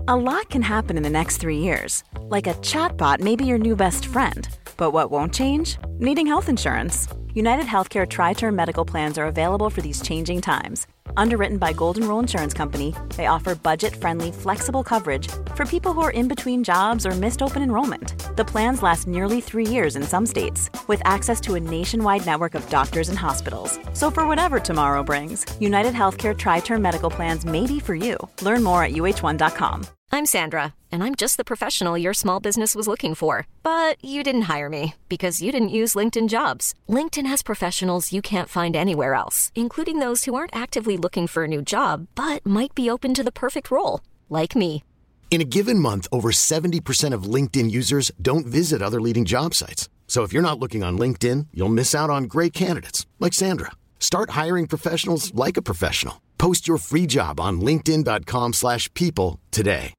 A lot can happen in the next 3 years. Like a chatbot may be your new best friend. But what won't change? Needing health insurance. United Healthcare Tri-Term Medical Plans are available for these changing times. Underwritten by Golden Rule Insurance Company, they offer budget-friendly, flexible coverage for people who are in between jobs or missed open enrollment. The plans last nearly 3 years in some states, with access to a nationwide network of doctors and hospitals. So for whatever tomorrow brings, United Healthcare Tri-Term Medical Plans may be for you. Learn more at uh1.com. I'm Sandra, and I'm just the professional your small business was looking for. But you didn't hire me because you didn't use LinkedIn Jobs. LinkedIn has professionals you can't find anywhere else, including those who aren't actively looking for a new job, but might be open to the perfect role, like me. In a given month, over 70% of LinkedIn users don't visit other leading job sites. So if you're not looking on LinkedIn, you'll miss out on great candidates like Sandra. Start hiring professionals like a professional. Post your free job on linkedin.com/people today.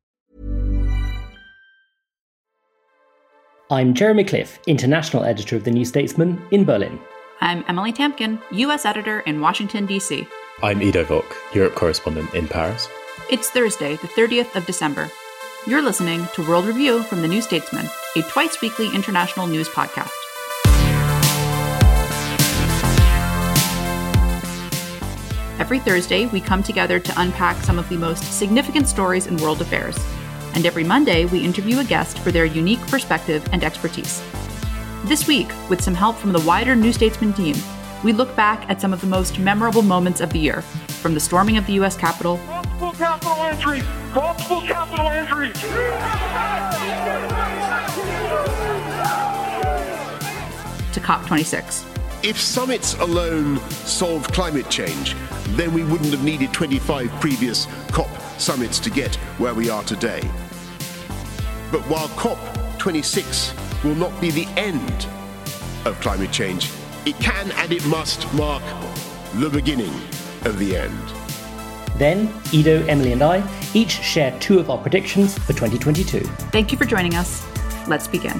I'm Jeremy Cliff, International Editor of The New Statesman in Berlin. I'm Emily Tampkin, US Editor in Washington, D.C. I'm Ido Vock, Europe Correspondent in Paris. It's Thursday, the 30th of December. You're listening to World Review from The New Statesman, a twice-weekly international news podcast. Every Thursday, we come together to unpack some of the most significant stories in world affairs. And every Monday, we interview a guest for their unique perspective and expertise. This week, with some help from the wider New Statesman team, we look back at some of the most memorable moments of the year, from the storming of the U.S. Capitol, Multiple capital entry! Multiple capital entry! to COP26. If summits alone solved climate change, then we wouldn't have needed 25 previous COP summits to get where we are today. But while COP26 will not be the end of climate change, it can and it must mark the beginning of the end. Then, Ido, Emily and I each share two of our predictions for 2022. Thank you for joining us. Let's begin.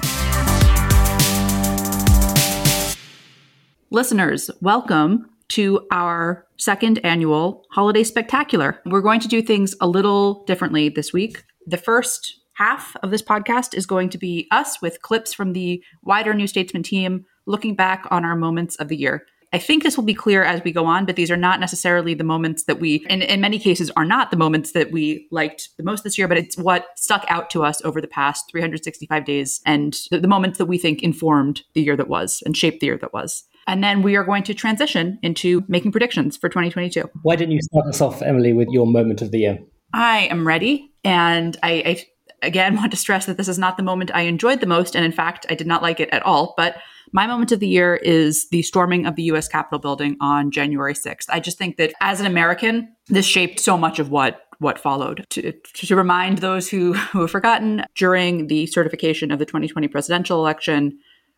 Listeners, welcome to our second annual Holiday Spectacular. We're going to do things a little differently this week. The first half of this podcast is going to be us with clips from the wider New Statesman team looking back on our moments of the year. I think this will be clear as we go on, but these are not necessarily the moments that we, in many cases, are not the moments that we liked the most this year, but it's what stuck out to us over the past 365 days and the moments that we think informed the year that was and shaped the year that was. And then we are going to transition into making predictions for 2022. Why don't you start us off, Emily, with your moment of the year? I am ready. And I again want to stress that this is not the moment I enjoyed the most. And in fact, I did not like it at all. But my moment of the year is the storming of the U.S. Capitol building on January 6th. I just think that as an American, this shaped so much of what followed. To remind those who have forgotten, during the certification of the 2020 presidential election,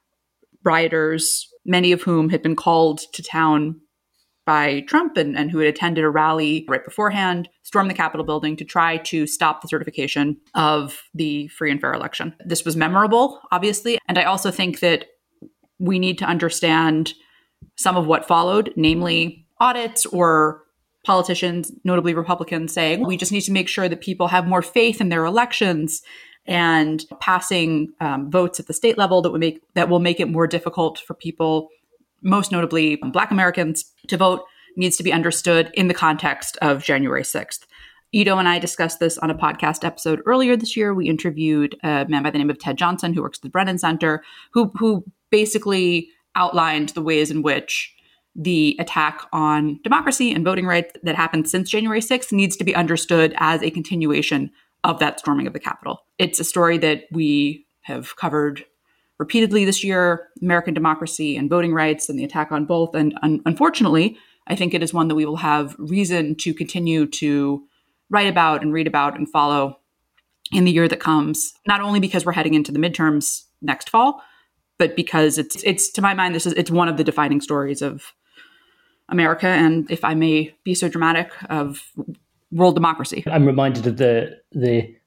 rioters, many of whom had been called to town by Trump and who had attended a rally right beforehand, stormed the Capitol building to try to stop the certification of the free and fair election. This was memorable, obviously. And I also think that we need to understand some of what followed, namely audits or politicians, notably Republicans, saying, we just need to make sure that people have more faith in their elections, and passing votes at the state level that will make it more difficult for people, most notably Black Americans, to vote needs to be understood in the context of January 6th. Ido and I discussed this on a podcast episode earlier this year. We interviewed a man by the name of Ted Johnson, who works at the Brennan Center, who basically outlined the ways in which the attack on democracy and voting rights that happened since January 6th needs to be understood as a continuation of that storming of the Capitol. It's a story that we have covered repeatedly this year, American democracy and voting rights and the attack on both. And unfortunately, I think it is one that we will have reason to continue to write about and read about and follow in the year that comes, not only because we're heading into the midterms next fall, but because it's to my mind, it's one of the defining stories of America, and if I may be so dramatic, of world democracy. I'm reminded of the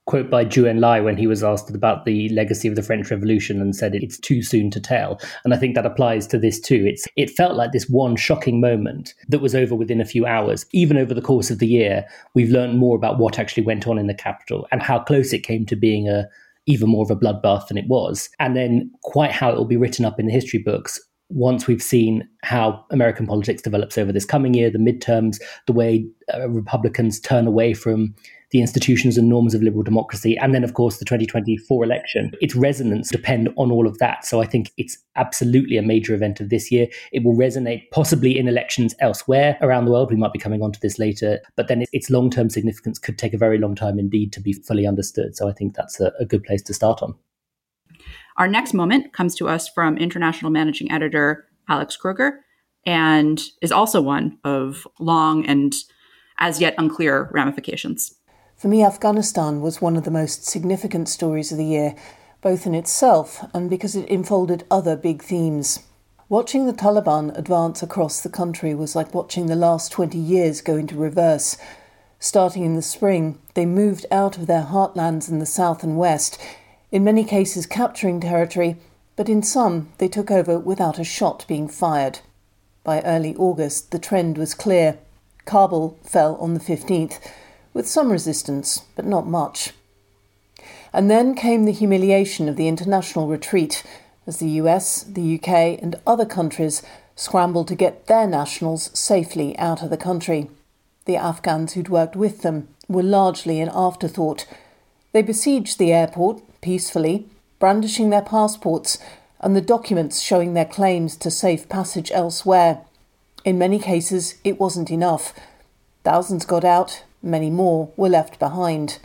quote by Zhou Enlai when he was asked about the legacy of the French Revolution and said it's too soon to tell. And I think that applies to this too. It felt like this one shocking moment that was over within a few hours. Even over the course of the year, we've learned more about what actually went on in the capital and how close it came to being even more of a bloodbath than it was. And then quite how it will be written up in the history books once we've seen how American politics develops over this coming year, the midterms, the way Republicans turn away from the institutions and norms of liberal democracy, and then, of course, the 2024 election. Its resonance depend on all of that. So I think it's absolutely a major event of this year. It will resonate possibly in elections elsewhere around the world. We might be coming on to this later, but then its long-term significance could take a very long time indeed to be fully understood. So I think that's a good place to start on. Our next moment comes to us from international managing editor Alex Kruger and is also one of long and as yet unclear ramifications. For me, Afghanistan was one of the most significant stories of the year, both in itself and because it enfolded other big themes. Watching the Taliban advance across the country was like watching the last 20 years go into reverse. Starting in the spring, they moved out of their heartlands in the south and west, in many cases capturing territory, but in some they took over without a shot being fired. By early August, the trend was clear. Kabul fell on the 15th, with some resistance, but not much. And then came the humiliation of the international retreat, as the US, the UK and other countries scrambled to get their nationals safely out of the country. The Afghans who'd worked with them were largely an afterthought. They besieged the airport peacefully, brandishing their passports and the documents showing their claims to safe passage elsewhere. In many cases, it wasn't enough. Thousands got out, many more were left behind.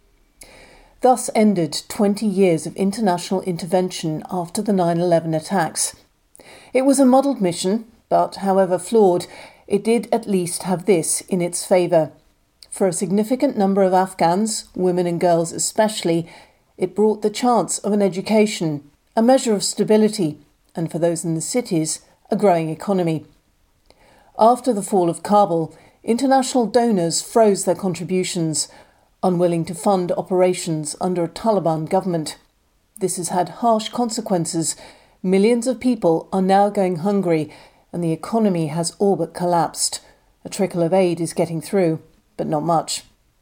Thus ended 20 years of international intervention after the 9/11 attacks. It was a modelled mission, but however flawed, it did at least have this in its favour. For a significant number of Afghans, women and girls especially, it brought the chance of an education, a measure of stability, and for those in the cities, a growing economy. After the fall of Kabul, international donors froze their contributions, unwilling to fund operations under a Taliban government. This has had harsh consequences. Millions of people are now going hungry, and the economy has all but collapsed. A trickle of aid is getting through, but not much.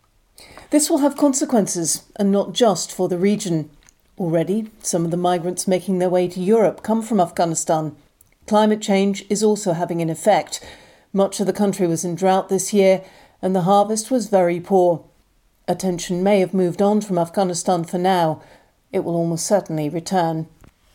This will have consequences, and not just for the region. Already, some of the migrants making their way to Europe come from Afghanistan. Climate change is also having an effect. Much of the country was in drought this year, and the harvest was very poor. Attention may have moved on from Afghanistan for now. It will almost certainly return.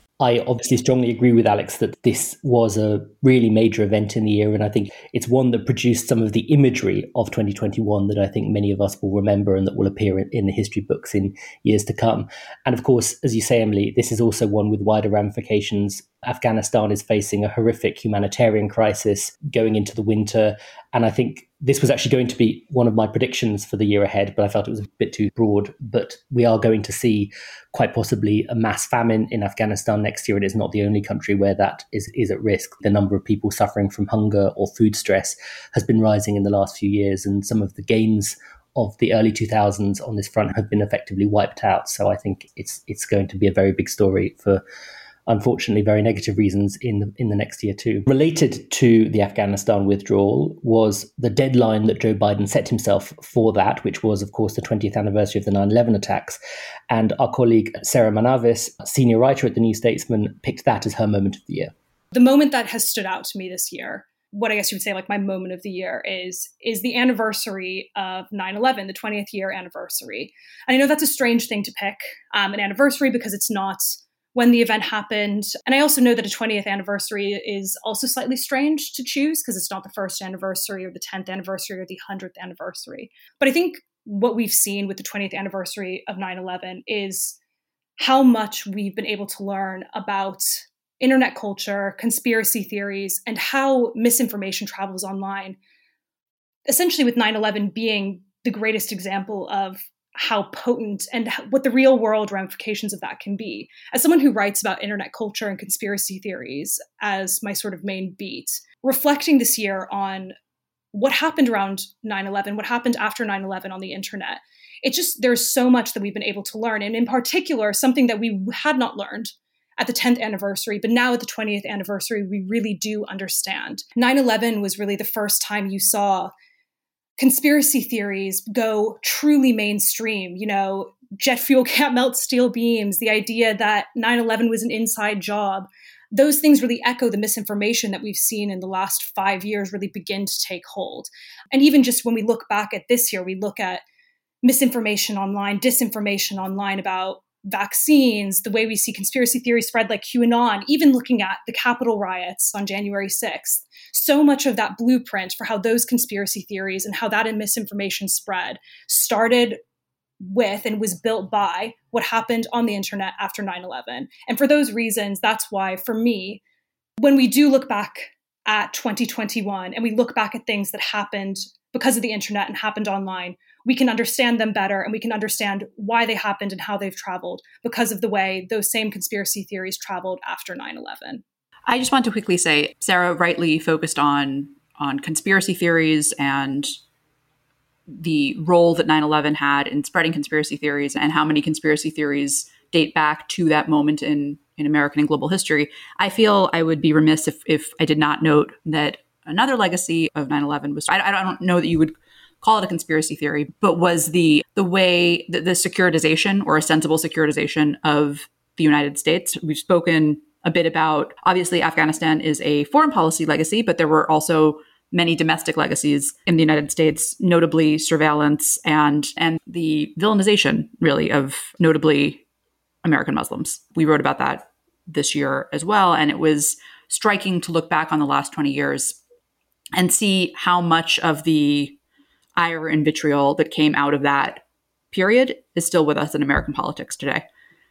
I obviously strongly agree with Alex that this was a really major event in the year, and I think it's one that produced some of the imagery of 2021 that I think many of us will remember and that will appear in the history books in years to come. And of course, as you say, Emily, this is also one with wider ramifications. Afghanistan is facing a horrific humanitarian crisis going into the winter, and I think this was actually going to be one of my predictions for the year ahead, but I felt it was a bit too broad. But we are going to see quite possibly a mass famine in Afghanistan next year. It is not the only country where that is at risk. The number of people suffering from hunger or food stress has been rising in the last few years, and some of the gains of the early 2000s on this front have been effectively wiped out. So I think it's going to be a very big story for, unfortunately, very negative reasons in the next year too. Related to the Afghanistan withdrawal was the deadline that Joe Biden set himself for that, which was, of course, the 20th anniversary of the 9/11 attacks. And our colleague Sarah Manavis, senior writer at The New Statesman, picked that as her moment of the year. The moment that has stood out to me this year, what I guess you would say like my moment of the year is the anniversary of 9/11, the 20th year anniversary. And I know that's a strange thing to pick, an anniversary, because it's not when the event happened. And I also know that a 20th anniversary is also slightly strange to choose because it's not the first anniversary or the 10th anniversary or the 100th anniversary. But I think what we've seen with the 20th anniversary of 9/11 is how much we've been able to learn about internet culture, conspiracy theories, and how misinformation travels online. Essentially with 9/11 being the greatest example of how potent and what the real world ramifications of that can be. As someone who writes about internet culture and conspiracy theories as my sort of main beat, reflecting this year on what happened around 9/11, what happened after 9/11 on the internet, there's so much that we've been able to learn. And in particular, something that we had not learned at the 10th anniversary, but now at the 20th anniversary, we really do understand. 9/11 was really the first time you saw conspiracy theories go truly mainstream. Jet fuel can't melt steel beams, the idea that 9/11 was an inside job. Those things really echo the misinformation that we've seen in the last 5 years really begin to take hold. And even just when we look back at this year, we look at misinformation online, disinformation online about vaccines, the way we see conspiracy theories spread like QAnon, even looking at the Capitol riots on January 6th. So much of that blueprint for how those conspiracy theories and how that misinformation spread started with and was built by what happened on the internet after 9/11. And for those reasons, that's why, for me, when we do look back at 2021 and we look back at things that happened because of the internet and happened online, we can understand them better and we can understand why they happened and how they've traveled because of the way those same conspiracy theories traveled after 9/11. I just want to quickly say, Sarah rightly focused on conspiracy theories and the role that 9/11 had in spreading conspiracy theories and how many conspiracy theories date back to that moment in American and global history. I feel I would be remiss if I did not note that another legacy of 9/11 was, I don't know that you would call it a conspiracy theory, but was the way that the securitization or ostensible securitization of the United States. We've spoken a bit about, obviously, Afghanistan is a foreign policy legacy, but there were also many domestic legacies in the United States, notably surveillance and the villainization, really, of notably American Muslims. We wrote about that this year as well, and it was striking to look back on the last 20 years and see how much of the ire and vitriol that came out of that period is still with us in American politics today.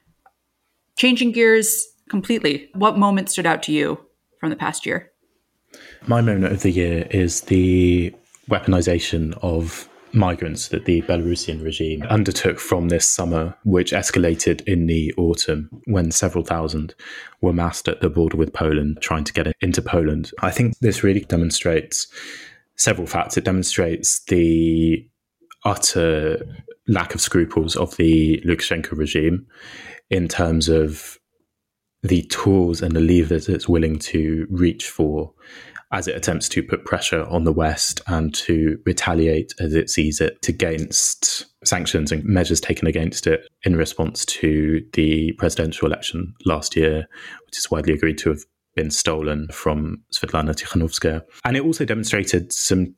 Changing gears completely, what moment stood out to you from the past year? My moment of the year is the weaponization of migrants that the Belarusian regime undertook from this summer, which escalated in the autumn when several thousand were massed at the border with Poland, trying to get into Poland. I think this really demonstrates several facts. It demonstrates the utter lack of scruples of the Lukashenko regime in terms of the tools and the levers it's willing to reach for as it attempts to put pressure on the West and to retaliate as it sees it against sanctions and measures taken against it in response to the presidential election last year, which is widely agreed to have been stolen from Svetlana Tikhanovskaya. And it also demonstrated some,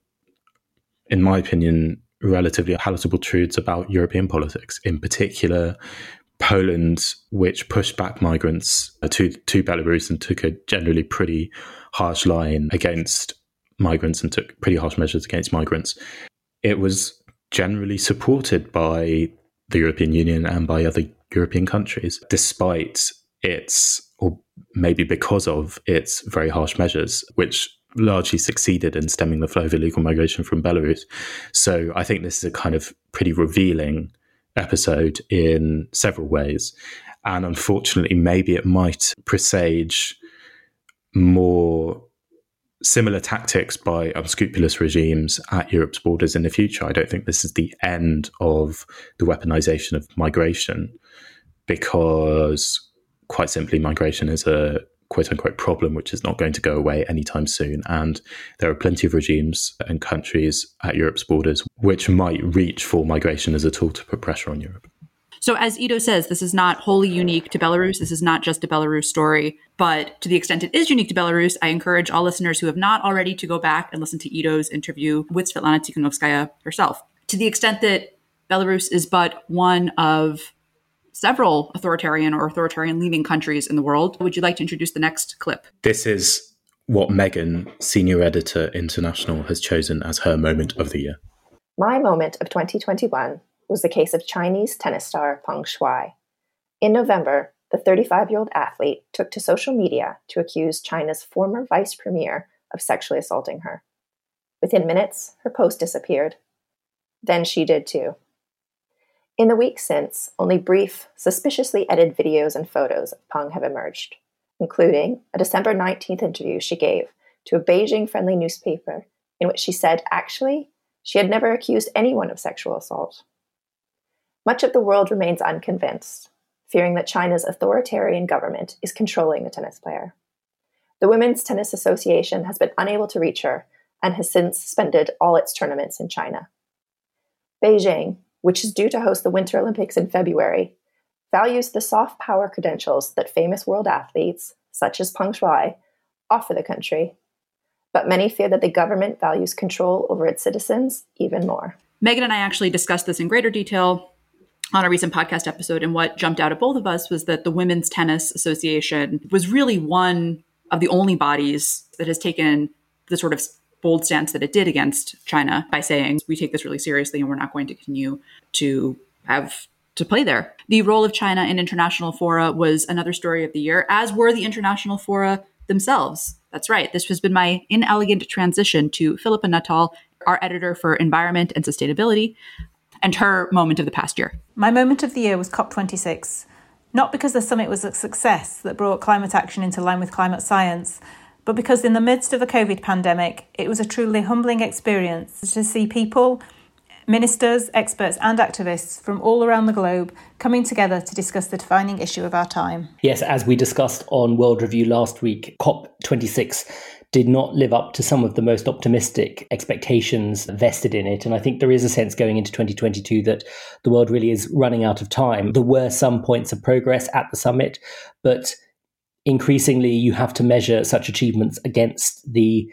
in my opinion, relatively palatable truths about European politics, in particular Poland, which pushed back migrants to Belarus and took a generally pretty harsh line against migrants and took pretty harsh measures against migrants. It was generally supported by the European Union and by other European countries, despite its, or maybe because of its very harsh measures, which largely succeeded in stemming the flow of illegal migration from Belarus. So I think this is a kind of pretty revealing episode in several ways. And unfortunately, maybe it might presage more similar tactics by unscrupulous regimes at Europe's borders in the future. I don't think this is the end of the weaponization of migration, because quite simply, migration is a quote-unquote problem which is not going to go away anytime soon. And there are plenty of regimes and countries at Europe's borders which might reach for migration as a tool to put pressure on Europe. So as Ido says, this is not wholly unique to Belarus. This is not just a Belarus story. But to the extent it is unique to Belarus, I encourage all listeners who have not already to go back and listen to Ido's interview with Svetlana Tikhanovskaya herself. To the extent that Belarus is but one of several authoritarian or authoritarian-leaning countries in the world, would you like to introduce the next clip? This is what Megan, senior editor International, has chosen as her moment of the year. My moment of 2021 was the case of Chinese tennis star Peng Shuai. In November, the 35-year-old athlete took to social media to accuse China's former vice premier of sexually assaulting her. Within minutes, her post disappeared. Then she did too. In the weeks since, only brief, suspiciously edited videos and photos of Peng have emerged, including a December 19th interview she gave to a Beijing-friendly newspaper in which she said, actually, she had never accused anyone of sexual assault. Much of the world remains unconvinced, fearing that China's authoritarian government is controlling the tennis player. The Women's Tennis Association has been unable to reach her and has since suspended all its tournaments in China. Beijing, which is due to host the Winter Olympics in February, values the soft power credentials that famous world athletes, such as Peng Shuai, offer the country. But many fear that the government values control over its citizens even more. Megan and I actually discussed this in greater detail on a recent podcast episode, and what jumped out at both of us was that the Women's Tennis Association was really one of the only bodies that has taken the sort of bold stance that it did against China by saying, we take this really seriously and we're not going to continue to have to play there. The role of China in international fora was another story of the year, as were the international fora themselves. That's right. This has been my inelegant transition to Philippa Nuttall, our editor for Environment and Sustainability, and her moment of the past year. My moment of the year was COP26, not because the summit was a success that brought climate action into line with climate science, but because in the midst of the COVID pandemic, it was a truly humbling experience to see people, ministers, experts and activists from all around the globe coming together to discuss the defining issue of our time. Yes, as we discussed on World Review last week, COP26 did not live up to some of the most optimistic expectations vested in it. And I think there is a sense going into 2022 that the world really is running out of time. There were some points of progress at the summit, but increasingly you have to measure such achievements against the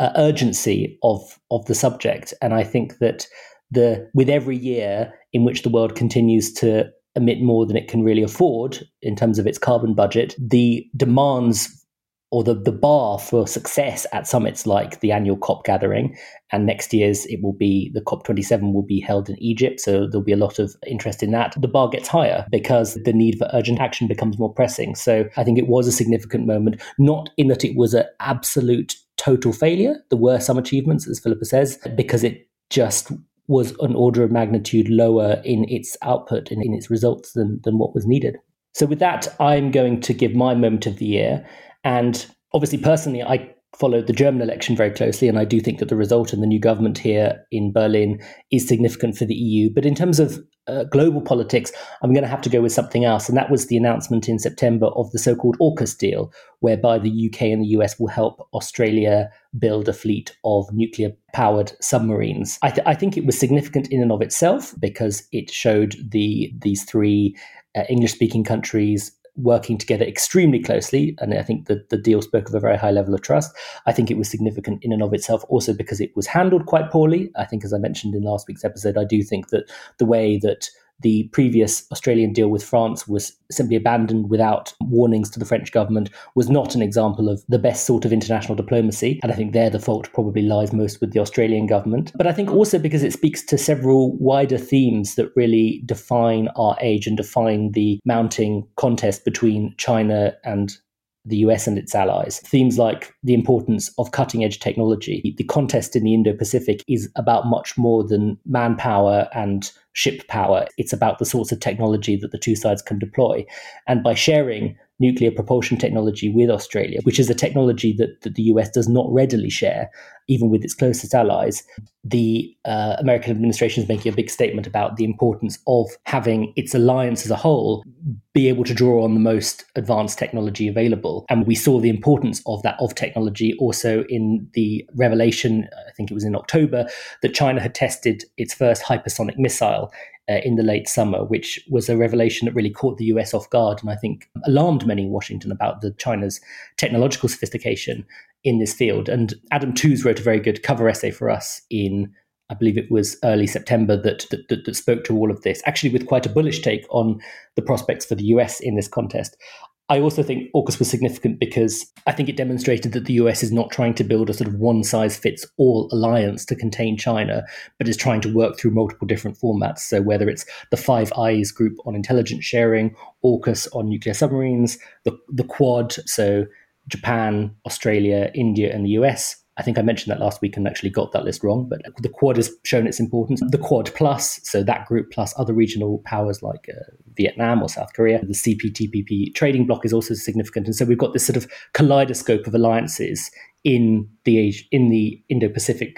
urgency of the subject. And I think that with every year in which the world continues to emit more than it can really afford in terms of its carbon budget, the demands or the bar for success at summits like the annual COP gathering, and next year's it will be, the COP27 will be held in Egypt, so there'll be a lot of interest in that. The bar gets higher because the need for urgent action becomes more pressing. So I think it was a significant moment, not in that it was an absolute total failure. There were some achievements, as Philippa says, because it just was an order of magnitude lower in its output and in its results than what was needed. So with that, I'm going to give my moment of the year. And obviously, personally, I followed the German election very closely, and I do think that the result in the new government here in Berlin is significant for the EU. But in terms of global politics, I'm going to have to go with something else. And that was the announcement in September of the so-called AUKUS deal, whereby the UK and the US will help Australia build a fleet of nuclear-powered submarines. I think it was significant in and of itself because it showed these three English-speaking countries working together extremely closely. And I think that the deal spoke of a very high level of trust. I think it was significant in and of itself also because it was handled quite poorly. I think, as I mentioned in last week's episode, I do think that the way that the previous Australian deal with France was simply abandoned without warnings to the French government was not an example of the best sort of international diplomacy. And I think there the fault probably lies most with the Australian government. But I think also because it speaks to several wider themes that really define our age and define the mounting contest between China and the US and its allies. Themes like the importance of cutting-edge technology. The contest in the Indo-Pacific is about much more than manpower and ship power. It's about the sorts of technology that the two sides can deploy. And by sharing nuclear propulsion technology with Australia, which is a technology that the US does not readily share, even with its closest allies, the American administration is making a big statement about the importance of having its alliance as a whole be able to draw on the most advanced technology available. And we saw the importance of technology also in the revelation, I think it was in October, that China had tested its first hypersonic missile in the late summer, which was a revelation that really caught the US off guard and I think alarmed many in Washington about China's technological sophistication in this field. And Adam Tooze wrote a very good cover essay for us in, I believe it was early September, that spoke to all of this, actually with quite a bullish take on the prospects for the US in this contest. I also think AUKUS was significant because I think it demonstrated that the US is not trying to build a sort of one-size-fits-all alliance to contain China, but is trying to work through multiple different formats. So whether it's the Five Eyes group on intelligence sharing, AUKUS on nuclear submarines, the Quad, so Japan, Australia, India, and the US. I think I mentioned that last week and actually got that list wrong, but the Quad has shown its importance. The Quad Plus, so that group plus other regional powers like Vietnam or South Korea. The CPTPP trading bloc is also significant. And so we've got this sort of kaleidoscope of alliances in the Indo-Pacific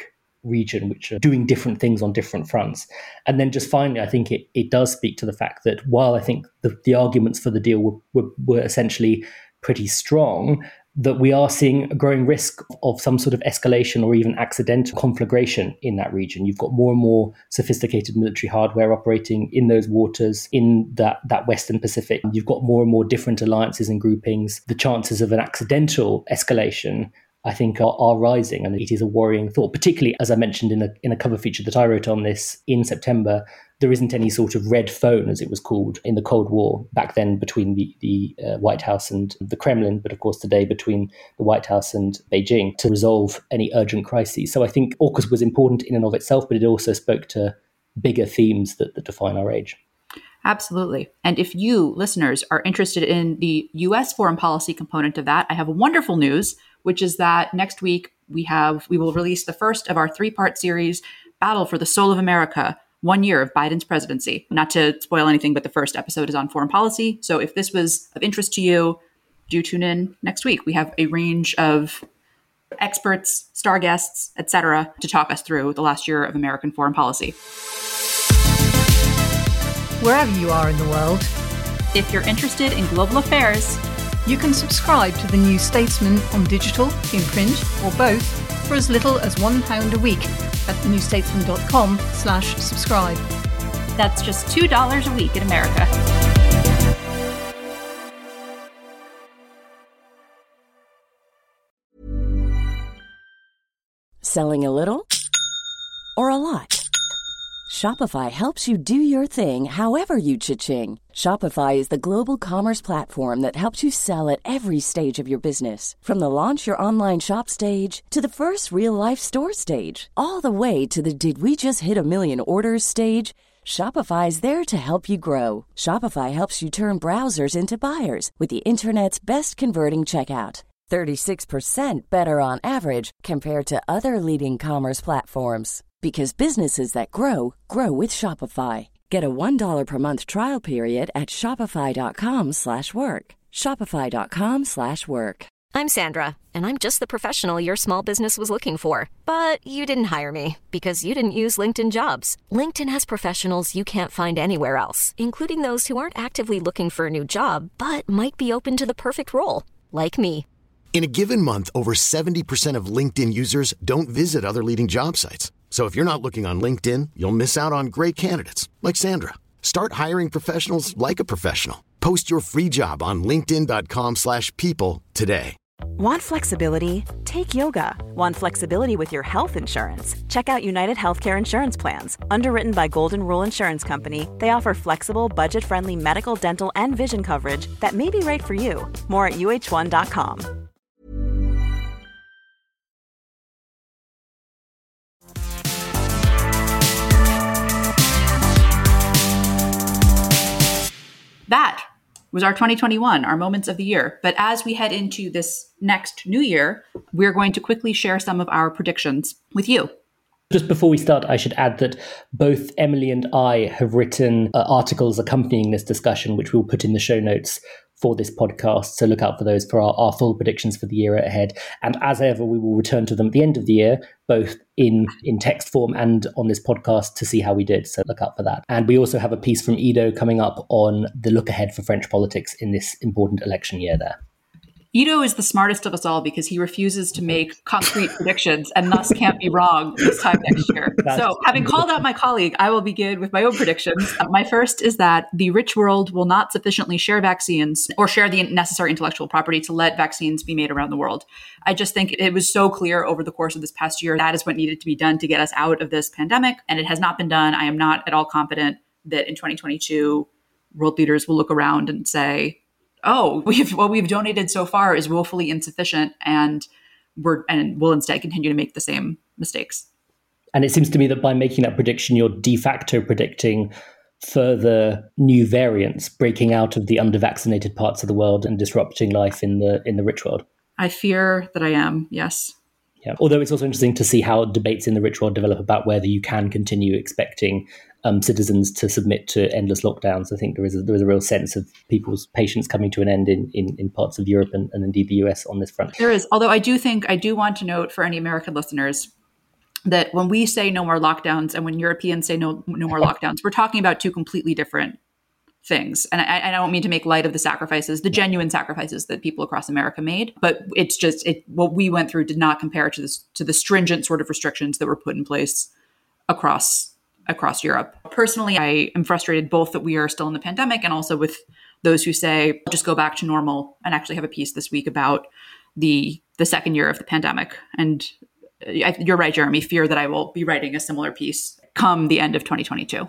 region, which are doing different things on different fronts. And then just finally, I think it does speak to the fact that while I think the arguments for the deal were essentially pretty strong, that we are seeing a growing risk of some sort of escalation or even accidental conflagration in that region. You've got more and more sophisticated military hardware operating in those waters, in that Western Pacific. You've got more and more different alliances and groupings. The chances of an accidental escalation, I think, are rising, and it is a worrying thought, particularly, as I mentioned in a cover feature that I wrote on this in September. There isn't any sort of red phone, as it was called, in the Cold War back then between the White House and the Kremlin, but of course today between the White House and Beijing to resolve any urgent crises. So I think AUKUS was important in and of itself, but it also spoke to bigger themes that define our age. Absolutely. And if you, listeners, are interested in the U.S. foreign policy component of that, I have wonderful news, which is that next week we will release the first of our 3-part series, Battle for the Soul of America, 1 year of Biden's presidency. Not to spoil anything, but the first episode is on foreign policy. So if this was of interest to you, do tune in next week. We have a range of experts, star guests, etc., to talk us through the last year of American foreign policy. Wherever you are in the world, if you're interested in global affairs, you can subscribe to The New Statesman on digital, in print, or both for as little as £1 a week at thenewstatesman.com/subscribe. That's just $2 a week in America. Selling a little or a lot? Shopify helps you do your thing however you cha-ching. Shopify is the global commerce platform that helps you sell at every stage of your business. From the launch your online shop stage to the first real-life store stage, all the way to the did we just hit a million orders stage. Shopify is there to help you grow. Shopify helps you turn browsers into buyers with the internet's best converting checkout. 36% better on average compared to other leading commerce platforms. Because businesses that grow, grow with Shopify. Get a $1 per month trial period at shopify.com/work. Shopify.com/work. I'm Sandra, and I'm just the professional your small business was looking for. But you didn't hire me because you didn't use LinkedIn Jobs. LinkedIn has professionals you can't find anywhere else, including those who aren't actively looking for a new job, but might be open to the perfect role, like me. In a given month, over 70% of LinkedIn users don't visit other leading job sites. So if you're not looking on LinkedIn, you'll miss out on great candidates like Sandra. Start hiring professionals like a professional. Post your free job on linkedin.com/people today. Want flexibility? Take yoga. Want flexibility with your health insurance? Check out United Healthcare Insurance Plans. Underwritten by Golden Rule Insurance Company, they offer flexible, budget-friendly medical, dental, and vision coverage that may be right for you. More at uh1.com. That was our 2021, our moments of the year. But as we head into this next new year, we're going to quickly share some of our predictions with you. Just before we start, I should add that both Emily and I have written articles accompanying this discussion, which we'll put in the show notes for this podcast. So look out for those for our full predictions for the year ahead. And as ever, we will return to them at the end of the year, both in text form and on this podcast to see how we did. So look out for that. And we also have a piece from Ido coming up on the look ahead for French politics in this important election year there. Ido is the smartest of us all because he refuses to make concrete predictions and thus can't be wrong this time next year. So having called out my colleague, I will begin with my own predictions. My first is that the rich world will not sufficiently share vaccines or share the necessary intellectual property to let vaccines be made around the world. I just think it was so clear over the course of this past year that is what needed to be done to get us out of this pandemic, and it has not been done. I am not at all confident that in 2022, world leaders will look around and say, oh, what we've donated so far is woefully insufficient, and we'll instead continue to make the same mistakes. And it seems to me that by making that prediction, you're de facto predicting further new variants breaking out of the under-vaccinated parts of the world and disrupting life in the rich world. I fear that I am, yes. Yeah. Although it's also interesting to see how debates in the rich world develop about whether you can continue expecting citizens to submit to endless lockdowns. I think there is a real sense of people's patience coming to an end in parts of Europe and indeed the US on this front. There is, although I do want to note for any American listeners, that when we say no more lockdowns and when Europeans say no more lockdowns, we're talking about two completely different things. And I don't mean to make light of the sacrifices, the genuine sacrifices that people across America made, but it's just what we went through did not compare to the stringent sort of restrictions that were put in place across Europe. Personally, I am frustrated both that we are still in the pandemic and also with those who say just go back to normal, and actually have a piece this week about the second year of the pandemic. And you're right, Jeremy, fear that I will be writing a similar piece come the end of 2022.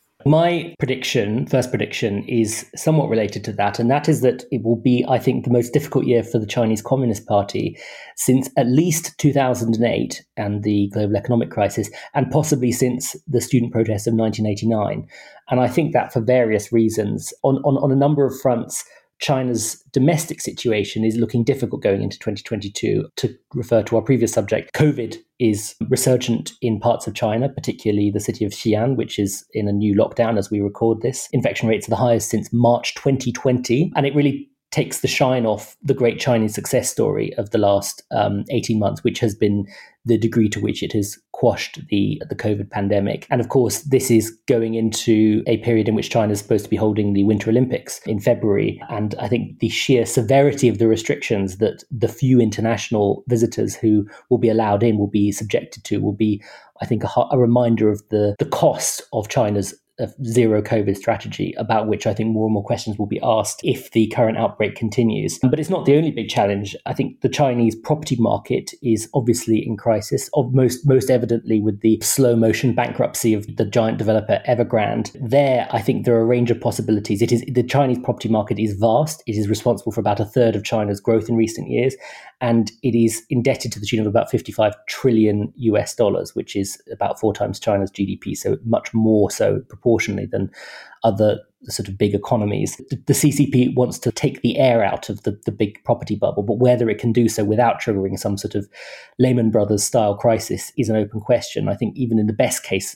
My first prediction, is somewhat related to that, and that is that it will be, I think, the most difficult year for the Chinese Communist Party since at least 2008 and the global economic crisis, and possibly since the student protests of 1989. And I think that for various reasons. On a number of fronts, China's domestic situation is looking difficult going into 2022. To refer to our previous subject, COVID is resurgent in parts of China, particularly the city of Xi'an, which is in a new lockdown as we record this. Infection rates are the highest since March 2020, and it really takes the shine off the great Chinese success story of the last 18 months, which has been the degree to which it has quashed the COVID pandemic. And of course, this is going into a period in which China is supposed to be holding the Winter Olympics in February. And I think the sheer severity of the restrictions that the few international visitors who will be allowed in will be subjected to will be, I think, a reminder of the cost of China's zero COVID strategy, about which I think more and more questions will be asked if the current outbreak continues. But it's not the only big challenge. I think the Chinese property market is obviously in crisis, most evidently with the slow motion bankruptcy of the giant developer Evergrande. There, I think there are a range of possibilities. The Chinese property market is vast. It is responsible for about a third of China's growth in recent years, and it is indebted to the tune of about $55 trillion, which is about 4 times China's GDP, so much more so proportionally than other sort of big economies. The CCP wants to take the air out of the big property bubble, but whether it can do so without triggering some sort of Lehman Brothers style crisis is an open question. I think even in the best case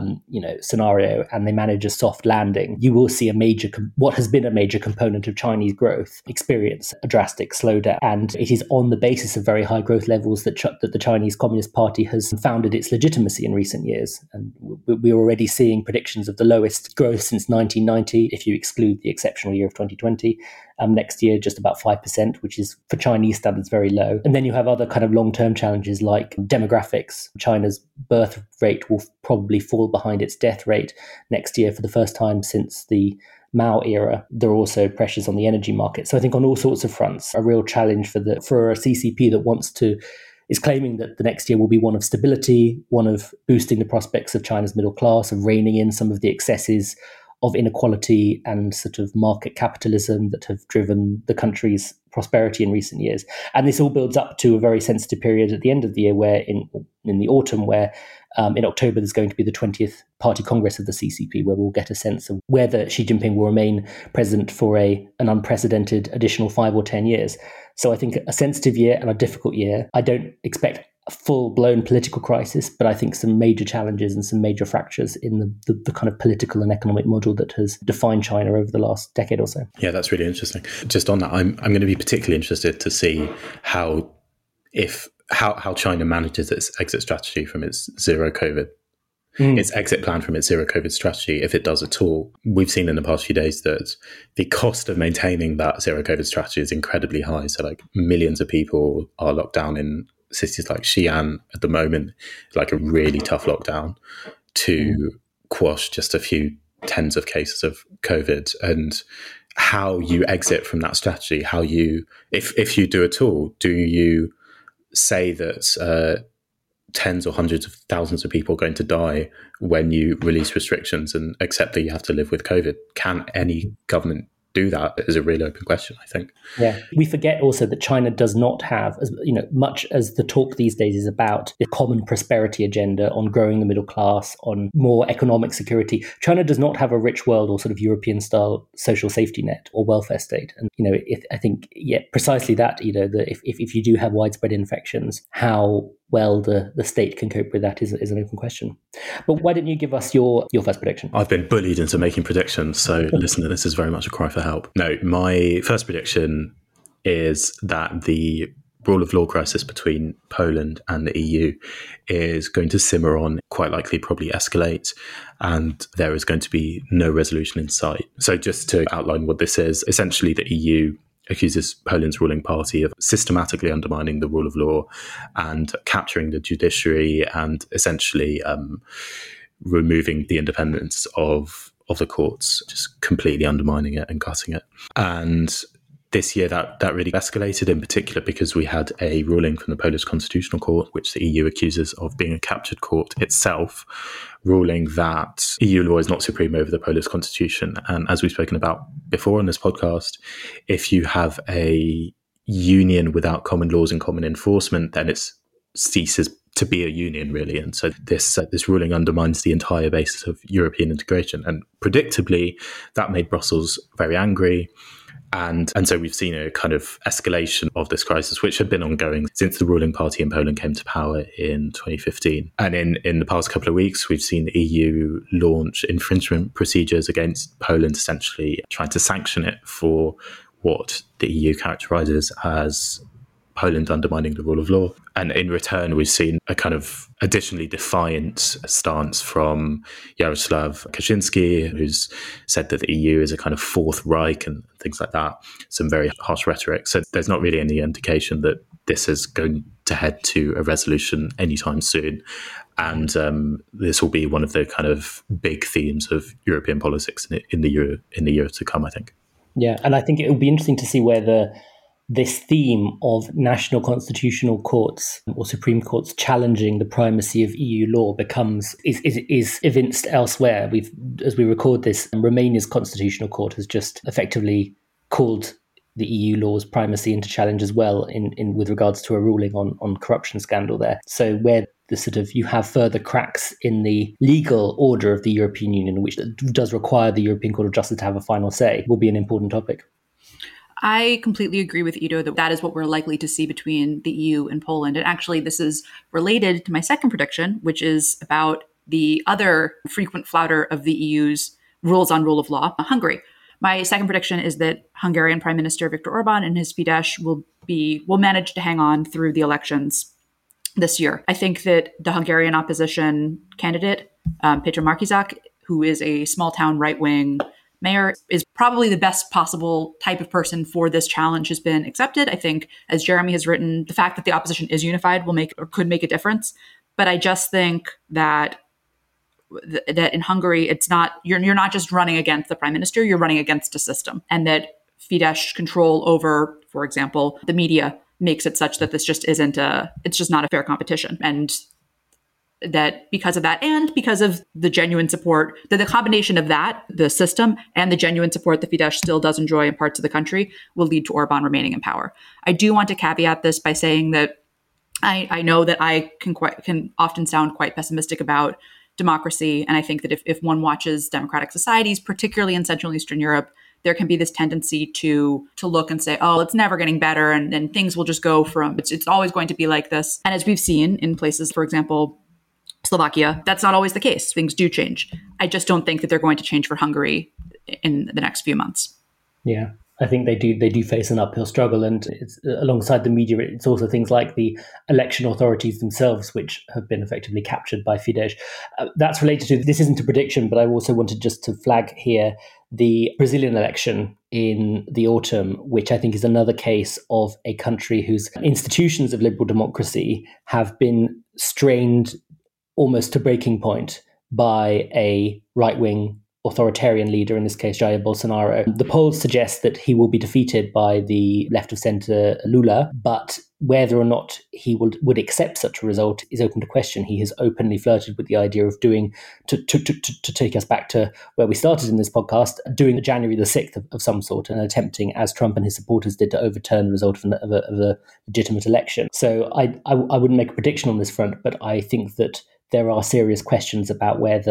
scenario, and they manage a soft landing, you will see what has been a major component of Chinese growth experience a drastic slowdown. And it is on the basis of very high growth levels that the Chinese Communist Party has founded its legitimacy in recent years. And we're already seeing predictions of the lowest growth since 1990, if you exclude the exceptional year of 2020. Next year, just about 5%, which is for Chinese standards very low. And then you have other kind of long-term challenges like demographics. China's birth rate will probably fall behind its death rate next year for the first time since the Mao era. There are also pressures on the energy market. So I think on all sorts of fronts, a real challenge for a CCP that is claiming that the next year will be one of stability, one of boosting the prospects of China's middle class, of reining in some of the excesses of inequality and sort of market capitalism that have driven the country's prosperity in recent years. And this all builds up to a very sensitive period at the end of the year, where in the autumn, where in October there's going to be the 20th Party Congress of the CCP, where we'll get a sense of whether Xi Jinping will remain president for an unprecedented additional 5 or 10 years. So I think a sensitive year and a difficult year. I don't expect a full-blown political crisis, but I think some major challenges and some major fractures in the kind of political and economic model that has defined China over the last decade or so. Yeah, that's really interesting. Just on that, I'm going to be particularly interested to see how China manages its exit strategy from its zero COVID. Its exit plan from its zero COVID strategy, if it does at all. We've seen in the past few days that the cost of maintaining that zero COVID strategy is incredibly high. So like millions of people are locked down in cities like Xi'an at the moment, like a really tough lockdown to quash just a few tens of cases of COVID. And how you exit from that strategy, how you, if you do at all, do you say that tens or hundreds of thousands of people are going to die when you release restrictions and accept that you have to live with COVID? Can any government do that? Is a really open question, I think. Yeah. We forget also that China does not have, much as the talk these days is about the common prosperity agenda on growing the middle class, on more economic security. China does not have a rich world or sort of European style social safety net or welfare state. And, I think, precisely that, if you do have widespread infections, how well the state can cope with that is an open question. But why didn't you give us your first prediction? I've been bullied into making predictions, so listener, this is very much a cry for help. No, my first prediction is that the rule of law crisis between Poland and the EU is going to simmer on, quite likely probably escalate, and there is going to be no resolution in sight. So just to outline what this is, essentially the EU accuses Poland's ruling party of systematically undermining the rule of law and capturing the judiciary and essentially removing the independence of the courts, just completely undermining it and cutting it. And this year that really escalated, in particular because we had a ruling from the Polish Constitutional Court, which the EU accuses of being a captured court itself, ruling that EU law is not supreme over the Polish constitution. And as we've spoken about before on this podcast, if you have a union without common laws and common enforcement, then it ceases to be a union, really. And so this ruling undermines the entire basis of European integration. And predictably, that made Brussels very angry. And so we've seen a kind of escalation of this crisis, which had been ongoing since the ruling party in Poland came to power in 2015. And in the past couple of weeks, we've seen the EU launch infringement procedures against Poland, essentially trying to sanction it for what the EU characterises as Poland undermining the rule of law. And in return, we've seen a kind of additionally defiant stance from Jarosław Kaczynski, who's said that the EU is a kind of Fourth Reich and things like that. Some very harsh rhetoric. So there's not really any indication that this is going to head to a resolution anytime soon. And this will be one of the kind of big themes of European politics in the year to come, I think. Yeah, and I think it will be interesting to see whether this theme of national constitutional courts or Supreme Courts challenging the primacy of EU law is evinced elsewhere. As we record this, Romania's constitutional court has just effectively called the EU law's primacy into challenge as well in with regards to a ruling on corruption scandal there. So where you have further cracks in the legal order of the European Union, which does require the European Court of Justice to have a final say, will be an important topic. I completely agree with Ido that is what we're likely to see between the EU and Poland. And actually, this is related to my second prediction, which is about the other frequent flouter of the EU's rules on rule of law, Hungary. My second prediction is that Hungarian Prime Minister Viktor Orban and his Fidesz will manage to hang on through the elections this year. I think that the Hungarian opposition candidate, Péter Markizak, who is a small town right-wing mayor, is probably the best possible type of person for this challenge has been accepted. I think, as Jeremy has written, the fact that the opposition is unified could make a difference. But I just think that in Hungary, it's not you're not just running against the prime minister, you're running against a system, and that Fidesz control over, for example, the media makes it such that this just it's just not a fair competition. And that because of that, and because of the genuine support, that the combination of that, the system, and the genuine support that Fidesz still does enjoy in parts of the country will lead to Orban remaining in power. I do want to caveat this by saying that I know that I can often sound quite pessimistic about democracy. And I think that if one watches democratic societies, particularly in Central and Eastern Europe, there can be this tendency to look and say, oh, it's never getting better, and things will just go from, it's always going to be like this. And as we've seen in places, for example, Slovakia, that's not always the case. Things do change. I just don't think that they're going to change for Hungary in the next few months. Yeah, I think they do face an uphill struggle, and it's, alongside the media, it's also things like the election authorities themselves, which have been effectively captured by Fidesz. That's related to, this isn't a prediction, but I also wanted just to flag here the Brazilian election in the autumn, which I think is another case of a country whose institutions of liberal democracy have been strained almost to breaking point by a right-wing authoritarian leader, in this case Jair Bolsonaro. The polls suggest that he will be defeated by the left-of-centre Lula, but whether or not he would accept such a result is open to question. He has openly flirted with the idea of doing, to take us back to where we started in this podcast, doing a January the 6th of some sort, and attempting, as Trump and his supporters did, to overturn the result of a legitimate election. So I wouldn't make a prediction on this front, but I think that there are serious questions about whether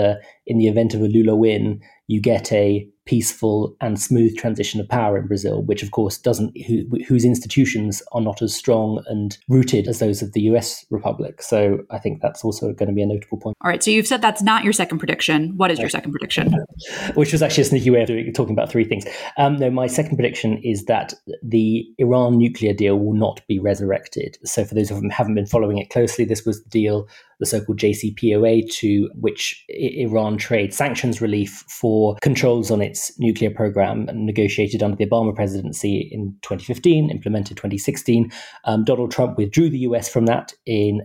in the event of a Lula win, you get a peaceful and smooth transition of power in Brazil, which of course whose institutions are not as strong and rooted as those of the US Republic. So I think that's also going to be a notable point. All right, so you've said that's not your second prediction. What is your second prediction? Which was actually a sneaky way of talking about three things. No, my second prediction is that the Iran nuclear deal will not be resurrected. So for those of them who haven't been following it closely, this was the deal, the so-called JCPOA, to which Iran trade sanctions relief for controls on its nuclear program, negotiated under the Obama presidency in 2015, implemented 2016. Donald Trump withdrew the US from that in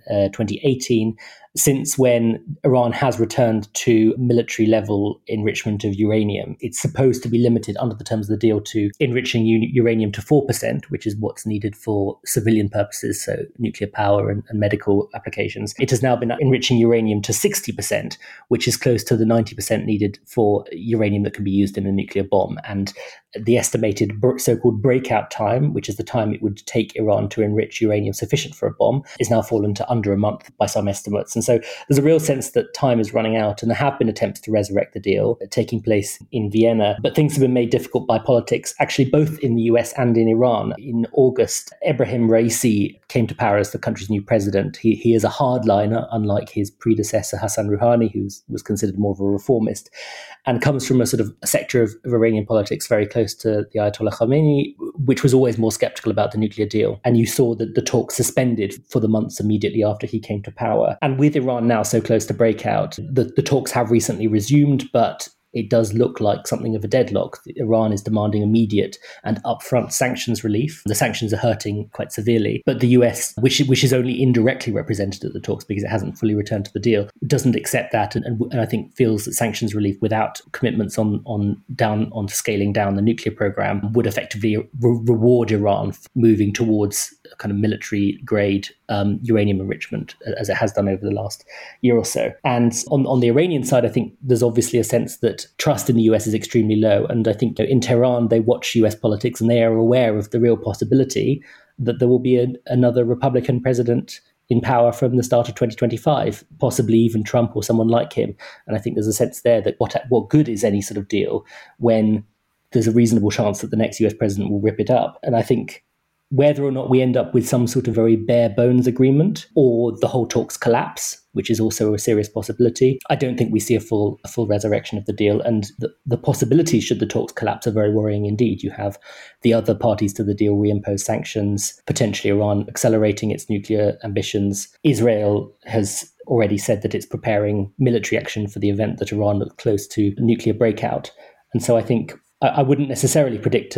2018. Since when Iran has returned to military level enrichment of uranium, it's supposed to be limited under the terms of the deal to enriching uranium to 4%, which is what's needed for civilian purposes, so nuclear power and medical applications. It has now been enriching uranium to 60%, which is close to the 90% needed for uranium that can be used in a nuclear bomb. And the estimated so-called breakout time, which is the time it would take Iran to enrich uranium sufficient for a bomb, is now fallen to under a month by some estimates. And so there's a real sense that time is running out, and there have been attempts to resurrect the deal taking place in Vienna, but things have been made difficult by politics, actually both in the US and in Iran. In August, Ebrahim Raisi came to power as the country's new president. He is a hardliner, unlike his predecessor Hassan Rouhani, who was considered more of a reformist, and comes from a sort of a sector of Iranian politics very close to the Ayatollah Khamenei, which was always more skeptical about the nuclear deal. And you saw that the talks suspended for the months immediately after he came to power. And with Iran now so close to breakout, the talks have recently resumed, but it does look like something of a deadlock. Iran is demanding immediate and upfront sanctions relief. The sanctions are hurting quite severely, but the US, which is only indirectly represented at the talks because it hasn't fully returned to the deal, doesn't accept that, and I think feels that sanctions relief without commitments on scaling down the nuclear program would effectively reward Iran for moving towards a kind of military grade uranium enrichment, as it has done over the last year or so. And on the Iranian side, I think there's obviously a sense that trust in the US is extremely low. And I think in Tehran, they watch US politics and they are aware of the real possibility that there will be another Republican president in power from the start of 2025, possibly even Trump or someone like him. And I think there's a sense there that what good is any sort of deal when there's a reasonable chance that the next US president will rip it up. And I think whether or not we end up with some sort of very bare bones agreement or the whole talks collapse, which is also a serious possibility, I don't think we see a full resurrection of the deal. And the possibilities, should the talks collapse, are very worrying indeed. You have the other parties to the deal reimpose sanctions, potentially Iran accelerating its nuclear ambitions. Israel has already said that it's preparing military action for the event that Iran looks close to a nuclear breakout. And so I think I wouldn't necessarily predict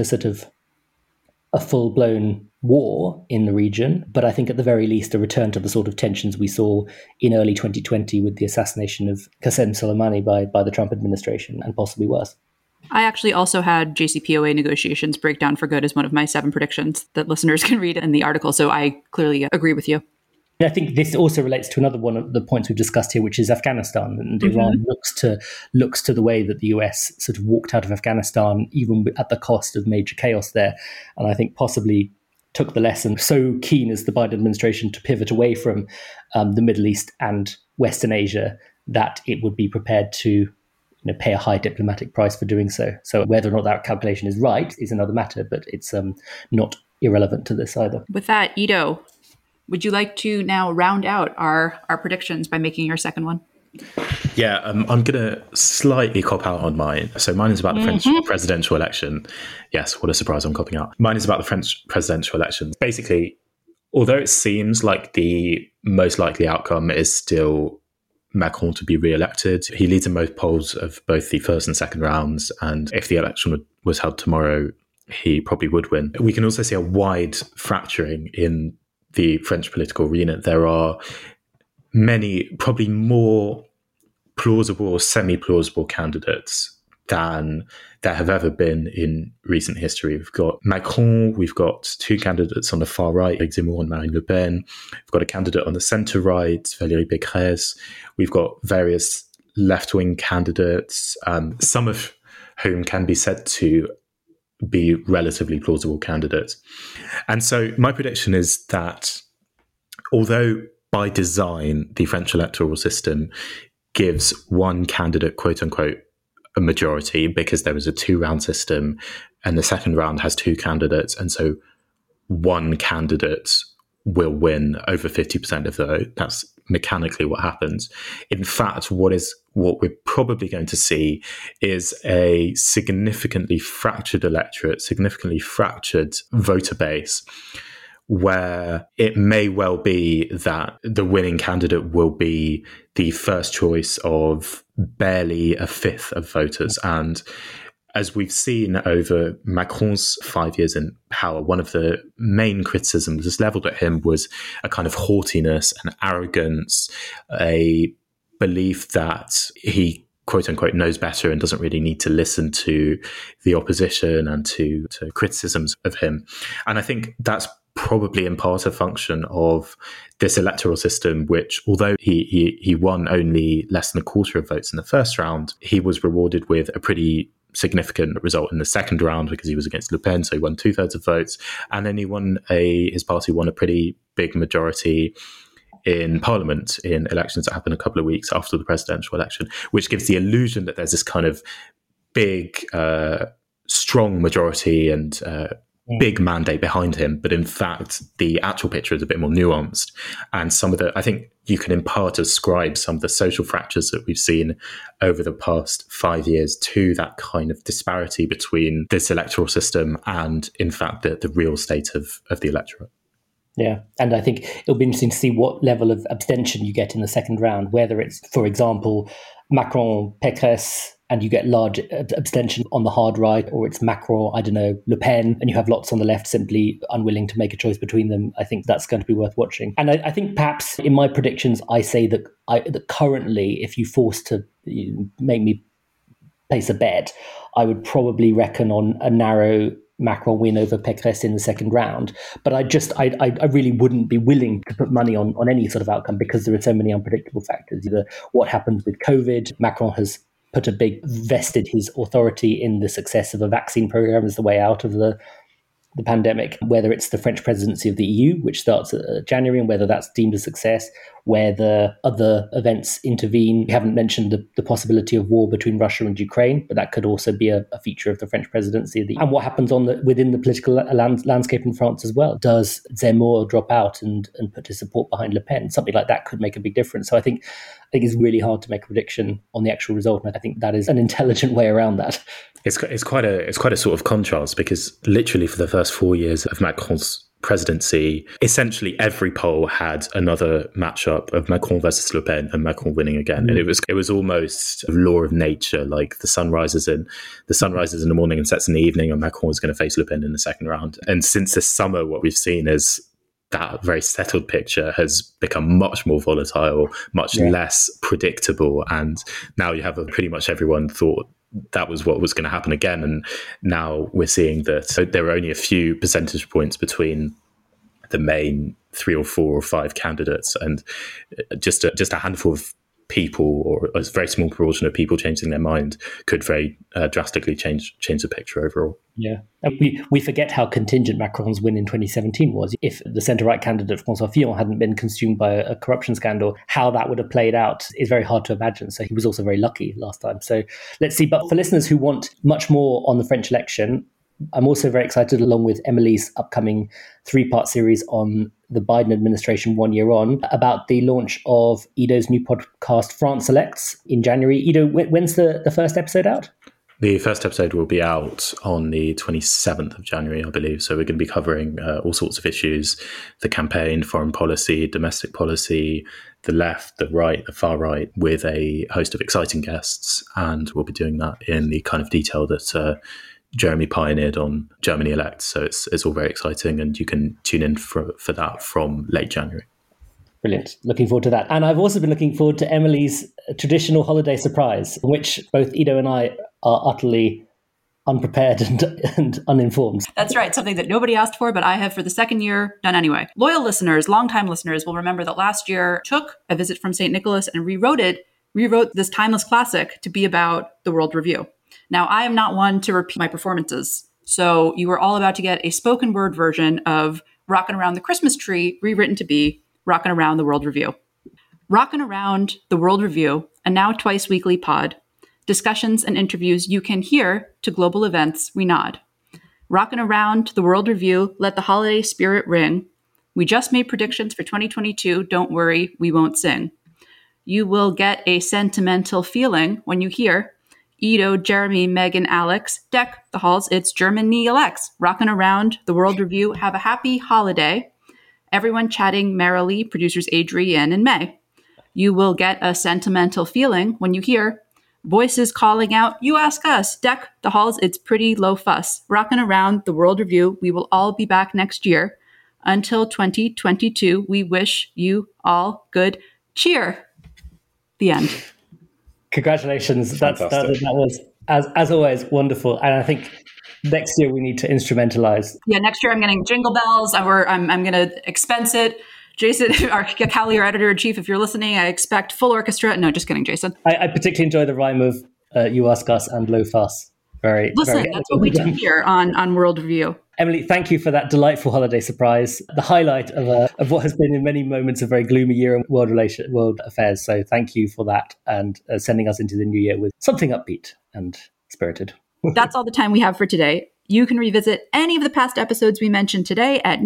a full-blown war in the region, but I think at the very least a return to the sort of tensions we saw in early 2020 with the assassination of Qasem Soleimani by the Trump administration, and possibly worse. I actually also had JCPOA negotiations break down for good as one of my 7 predictions that listeners can read in the article, so I clearly agree with you. I think this also relates to another one of the points we've discussed here, which is Afghanistan. And Iran looks to the way that the US sort of walked out of Afghanistan, even at the cost of major chaos there. And I think possibly took the lesson, so keen as the Biden administration to pivot away from the Middle East and Western Asia, that it would be prepared to pay a high diplomatic price for doing so. So whether or not that calculation is right is another matter, but it's not irrelevant to this either. With that, Ido, would you like to now round out our predictions by making your second one? Yeah, I'm going to slightly cop out on mine. So mine is about the French presidential election. Yes, what a surprise, I'm copping out. Mine is about the French presidential election. Basically, although it seems like the most likely outcome is still Macron to be re-elected, he leads in most polls of both the first and second rounds. And if the election was held tomorrow, he probably would win. We can also see a wide fracturing in the French political arena. There are many, probably more plausible or semi-plausible candidates than there have ever been in recent history. We've got Macron, we've got 2 candidates on the far right, Eric Zemmour and Marine Le Pen. We've got a candidate on the centre right, Valérie Pécresse. We've got various left-wing candidates, some of whom can be said to be relatively plausible candidates. And so my prediction is that although by design the French electoral system gives one candidate, quote unquote, a majority because there was a 2-round system and the second round has 2 candidates. And so one candidate will win over 50% of the vote. That's mechanically what happens. In fact, what we're probably going to see is a significantly fractured electorate, significantly fractured voter base, where it may well be that the winning candidate will be the first choice of barely a fifth of voters. And as we've seen over Macron's 5 years in power, one of the main criticisms that's leveled at him was a kind of haughtiness and arrogance, a belief that he, quote unquote, knows better and doesn't really need to listen to the opposition and to criticisms of him. And I think that's probably in part a function of this electoral system, which, although he won only less than a quarter of votes in the first round, he was rewarded with a pretty significant result in the second round because he was against Le Pen, so he won 2/3 of votes, and then his party won a pretty big majority in Parliament in elections that happened a couple of weeks after the presidential election, which gives the illusion that there's this kind of big, strong majority and big mandate behind him. But in fact, the actual picture is a bit more nuanced. And I think you can in part ascribe some of the social fractures that we've seen over the past 5 years to that kind of disparity between this electoral system and, in fact, the real state of the electorate. Yeah, and I think it'll be interesting to see what level of abstention you get in the second round, whether it's, for example, Macron, Pécresse, and you get large abstention on the hard right, or it's Macron, Le Pen, and you have lots on the left simply unwilling to make a choice between them. I think that's going to be worth watching. And I think perhaps in my predictions, I say that currently, if you forced to make me place a bet, I would probably reckon on a narrow Macron win over Pécresse in the second round. But I really wouldn't be willing to put money on any sort of outcome because there are so many unpredictable factors. Either what happens with COVID, Macron has vested his authority in the success of a vaccine program as the way out of the pandemic, whether it's the French presidency of the EU, which starts January, and whether that's deemed a success, whether other events intervene. We haven't mentioned the possibility of war between Russia and Ukraine, but that could also be a feature of the French presidency. And what happens within the political landscape in France as well. Does Zemmour drop out and put his support behind Le Pen? Something like that could make a big difference. So I think it's really hard to make a prediction on the actual result, and I think that is an intelligent way around that. It's quite a sort of contrast, because literally for the first 4 years of Macron's presidency, essentially every poll had another matchup of Macron versus Le Pen and Macron winning again. And it was almost a law of nature, like the sun rises in the morning and sets in the evening, and Macron is going to face Le Pen in the second round. And since this summer, what we've seen is that very settled picture has become much more volatile, much less predictable. And now you have pretty much everyone thought that was what was going to happen again. And now we're seeing that there are only a few percentage points between the main 3 or 4 or 5 candidates, and just a handful of people, or a very small proportion of people changing their mind, could very drastically change the picture overall. Yeah, and we forget how contingent Macron's win in 2017 was. If the centre-right candidate François Fillon hadn't been consumed by a corruption scandal, how that would have played out is very hard to imagine. So he was also very lucky last time. So let's see. But for listeners who want much more on the French election, I'm also very excited, along with Emily's upcoming 3-part series on the Biden administration 1 year on, about the launch of Ido's new podcast, France Elects, in January. Ido, when's the first episode out? The first episode will be out on the 27th of January, I believe. So we're going to be covering all sorts of issues: the campaign, foreign policy, domestic policy, the left, the right, the far right, with a host of exciting guests. And we'll be doing that in the kind of detail that Jeremy pioneered on Germany Elects. So it's all very exciting, and you can tune in for that from late January. Brilliant. Looking forward to that. And I've also been looking forward to Emily's traditional holiday surprise, in which both Ido and I are utterly unprepared and uninformed. That's right. Something that nobody asked for, but I have for the second year done anyway. Loyal listeners, longtime listeners will remember that last year took A Visit from St. Nicholas and rewrote this timeless classic to be about the World Review. Now, I am not one to repeat my performances, so you are all about to get a spoken word version of Rockin' Around the Christmas Tree, rewritten to be Rockin' Around the World Review. Rockin' Around the World Review, a now twice weekly pod. Discussions and interviews you can hear, to global events we nod. Rockin' around the World Review, let the holiday spirit ring. We just made predictions for 2022, don't worry, we won't sing. You will get a sentimental feeling when you hear Ido, Jeremy, Megan, Alex, deck the halls, it's Germany Alex. Rockin' around the World Review, have a happy holiday. Everyone chatting merrily, producers Adrienne and May. You will get a sentimental feeling when you hear voices calling out, you ask us, deck the halls, it's pretty low fuss. Rockin' around the World Review, we will all be back next year. Until 2022, we wish you all good cheer. The end. Congratulations. That was, as always, wonderful. And I think next year we need to instrumentalize. Yeah, next year I'm getting jingle bells. I'm going to expense it. Jason, our Callie, our editor-in-chief, if you're listening, I expect full orchestra. No, just kidding, Jason. I particularly enjoy the rhyme of you ask us and low fuss. Listen, that's what we do here on World Review. Emily, thank you for that delightful holiday surprise, the highlight of what has been in many moments a very gloomy year in world affairs. So thank you for that and sending us into the new year with something upbeat and spirited. That's all the time we have for today. You can revisit any of the past episodes we mentioned today at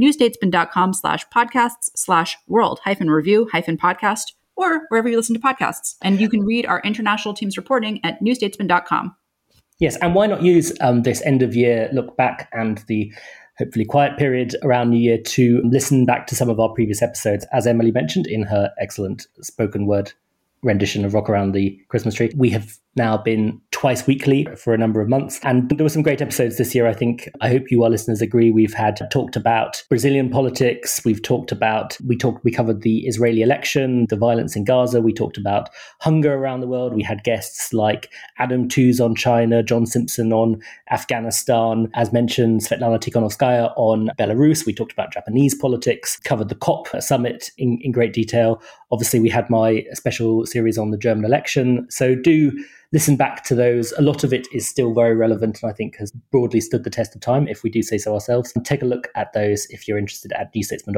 newstatesman.com/podcasts/world-review-podcast or wherever you listen to podcasts. And you can read our international team's reporting at newstatesman.com. Yes, and why not use this end-of-year look back and the hopefully quiet period around New Year to listen back to some of our previous episodes, as Emily mentioned in her excellent spoken word rendition of Rock Around the Christmas Tree. We have now been twice weekly for a number of months, and there were some great episodes this year. I hope you, our listeners, agree. We've talked about Brazilian politics. We covered the Israeli election, the violence in Gaza. We talked about hunger around the world. We had guests like Adam Tooze on China, John Simpson on Afghanistan, as mentioned, Svetlana Tikhonovskaya on Belarus. We talked about Japanese politics, covered the COP summit in great detail. Obviously, we had my special series on the German election. So do listen back to those. A lot of it is still very relevant and I think has broadly stood the test of time, if we do say so ourselves. And take a look at those if you're interested at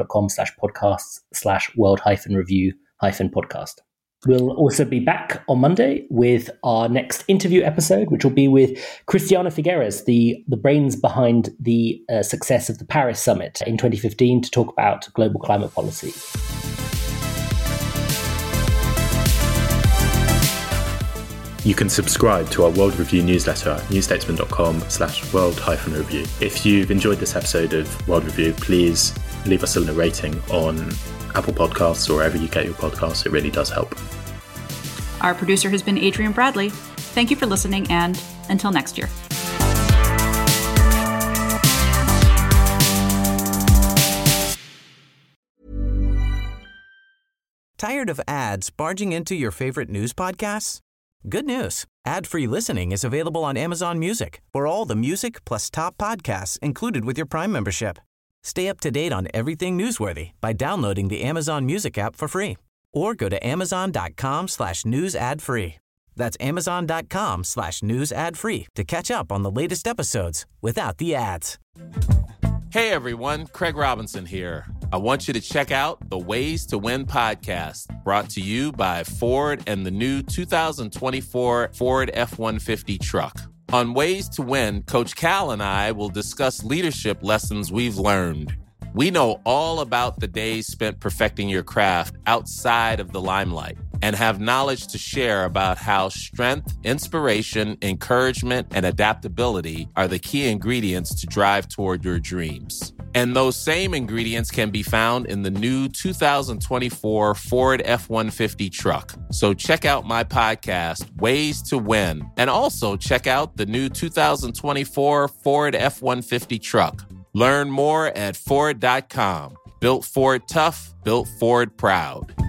newstatesman.com/podcasts/world-review-podcast. We'll also be back on Monday with our next interview episode, which will be with Christiana Figueres, the brains behind the success of the Paris Summit in 2015, to talk about global climate policy. You can subscribe to our World Review newsletter at newstatesman.com/world-review. If you've enjoyed this episode of World Review, please leave us a rating on Apple Podcasts or wherever you get your podcasts. It really does help. Our producer has been Adrienne Bradley. Thank you for listening, and until next year. Tired of ads barging into your favorite news podcasts? Good news. Ad-free listening is available on Amazon Music for all the music plus top podcasts included with your Prime membership. Stay up to date on everything newsworthy by downloading the Amazon Music app for free or go to amazon.com/news ad free. That's amazon.com/news ad free to catch up on the latest episodes without the ads. Hey everyone, Craig Robinson here. I want you to check out the Ways to Win podcast, brought to you by Ford and the new 2024 Ford F-150 truck. On Ways to Win, Coach Cal and I will discuss leadership lessons we've learned. We know all about the days spent perfecting your craft outside of the limelight and have knowledge to share about how strength, inspiration, encouragement, and adaptability are the key ingredients to drive toward your dreams. And those same ingredients can be found in the new 2024 Ford F-150 truck. So check out my podcast, Ways to Win, and also check out the new 2024 Ford F-150 truck. Learn more at Ford.com. Built Ford tough, built Ford proud.